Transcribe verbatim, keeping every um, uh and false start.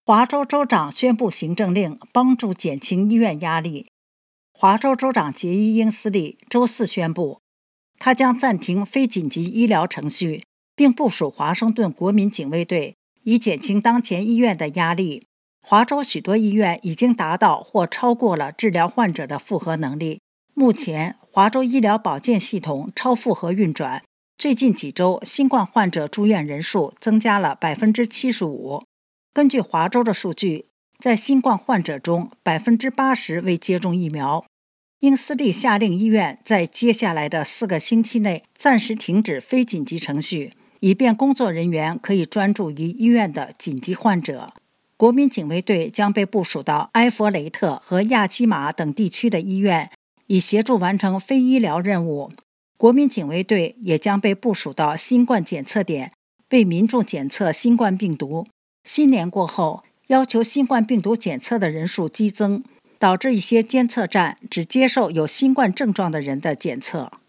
华州州长宣布行政令，帮助减轻医院压力。华州州长杰伊·英斯利周四宣布，他将暂停非紧急医疗程序，并部署华盛顿国民警卫队，以减轻当前医院的压力。华州许多医院已经达到或超过了治疗患者的负荷能力。目前，华州医疗保健系统超负荷运转。最近几周，新冠患者住院人数增加了 百分之七十五。根据华州的数据，在新冠患者中 百分之八十 未接种疫苗。英斯利下令医院在接下来的四个星期内暂时停止非紧急程序，以便工作人员可以专注于医院的紧急患者。国民警卫队将被部署到埃弗雷特和亚基马等地区的医院，以协助完成非医疗任务。国民警卫队也将被部署到新冠检测点，为民众检测新冠病毒。新年过后，要求新冠病毒检测的人数激增，导致一些监测站只接受有新冠症状的人的检测。